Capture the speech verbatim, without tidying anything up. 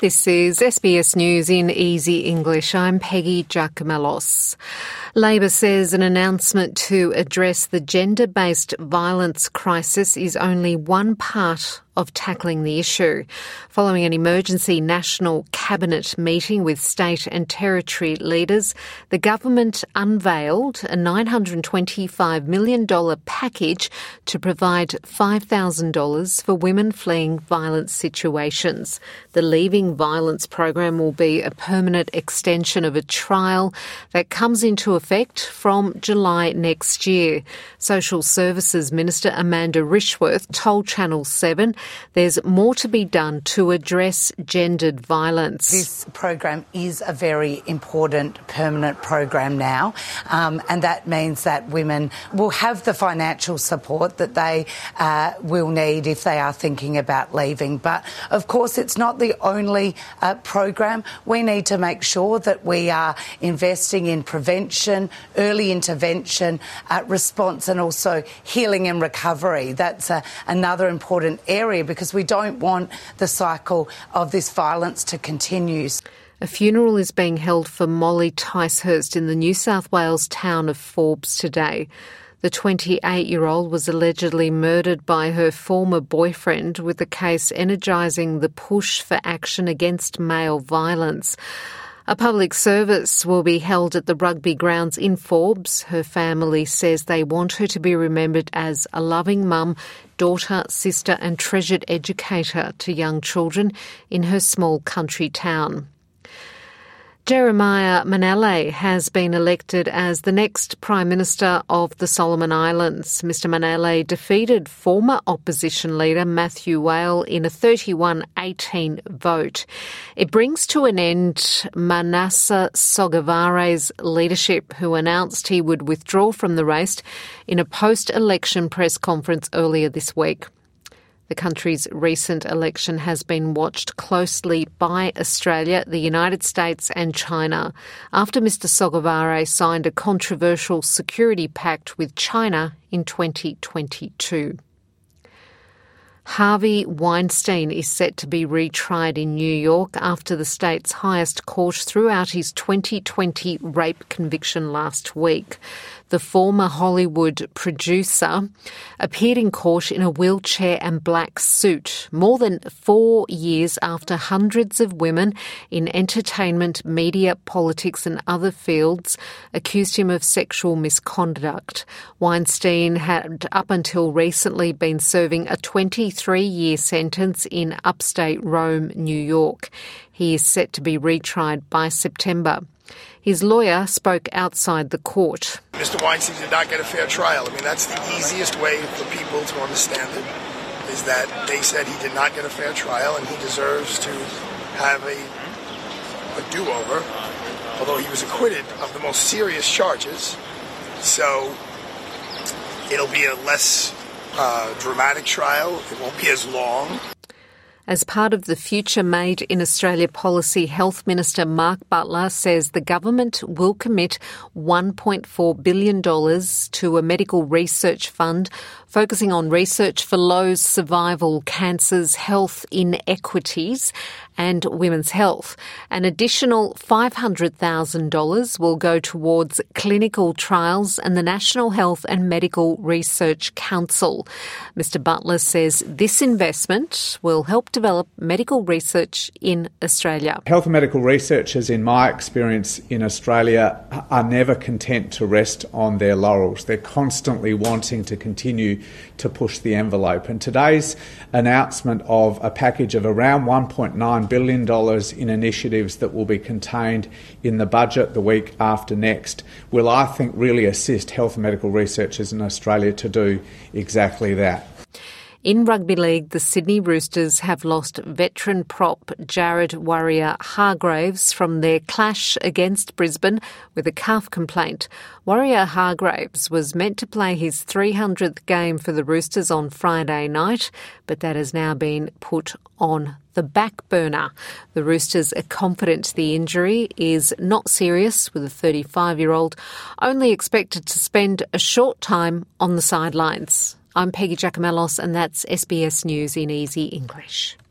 This is S B S News in Easy English. I'm Peggy Giacomellos. Labor says an announcement to address the gender-based violence crisis is only one part of tackling the issue. Following an emergency national cabinet meeting with state and territory leaders, the government unveiled a nine hundred twenty-five million dollars package to provide five thousand dollars for women fleeing violent situations. The Leaving Violence program will be a permanent extension of a trial that comes into effect from July next year. Social Services Minister Amanda Rishworth told Channel seven there's more to be done to address gendered violence. This program is a very important permanent program now, um, and that means that women will have the financial support that they uh, will need if they are thinking about leaving. But of course, it's not the only uh, program. We need to make sure that we are investing in prevention, early intervention, uh, response, and also healing and recovery. That's uh, another important area because we don't want the cycle of this violence to continue. A funeral is being held for Molly Ticehurst in the New South Wales town of Forbes today. The twenty-eight-year-old was allegedly murdered by her former boyfriend, with the case energising the push for action against male violence. A public service will be held at the rugby grounds in Forbes. Her family says they want her to be remembered as a loving mum, daughter, sister and treasured educator to young children in her small country town. Jeremiah Manele has been elected as the next Prime Minister of the Solomon Islands. Mister Manele defeated former opposition leader Matthew Whale in a thirty-one eighteen vote. It brings to an end Manasseh Sogavare's leadership, who announced he would withdraw from the race in a post-election press conference earlier this week. The country's recent election has been watched closely by Australia, the United States and China after Mister Sogavare signed a controversial security pact with China in twenty twenty-two. Harvey Weinstein is set to be retried in New York after the state's highest court threw out his twenty twenty rape conviction last week. The former Hollywood producer appeared in court in a wheelchair and black suit more than four years after hundreds of women in entertainment, media, politics and other fields accused him of sexual misconduct. Weinstein had up until recently been serving a twenty-three-year sentence in upstate Rome, New York. He is set to be retried by September. His lawyer spoke outside the court. Mister Weinstein did not get a fair trial. I mean, that's the easiest way for people to understand it, is that they said he did not get a fair trial and he deserves to have a, a do-over, although he was acquitted of the most serious charges. So it'll be a less uh, dramatic trial. It won't be as long. As part of the Future Made in Australia policy, Health Minister Mark Butler says the government will commit one point four billion dollars to a medical research fund focusing on research for low survival cancers, health inequities and women's health. An additional five hundred thousand dollars will go towards clinical trials and the National Health and Medical Research Council. Mister Butler says this investment will help develop medical research in Australia. Health and medical researchers, in my experience in Australia, are never content to rest on their laurels. They're constantly wanting to continue to push the envelope. And today's announcement of a package of around one point nine billion dollars in initiatives that will be contained in the budget the week after next will, I think, really assist health and medical researchers in Australia to do exactly that. In rugby league, the Sydney Roosters have lost veteran prop Jared Warrior-Hargreaves from their clash against Brisbane with a calf complaint. Warrior-Hargreaves was meant to play his three hundredth game for the Roosters on Friday night, but that has now been put on the back burner. The Roosters are confident the injury is not serious, with the thirty-five-year-old only expected to spend a short time on the sidelines. I'm Peggy Giacomellos and that's S B S News in Easy English.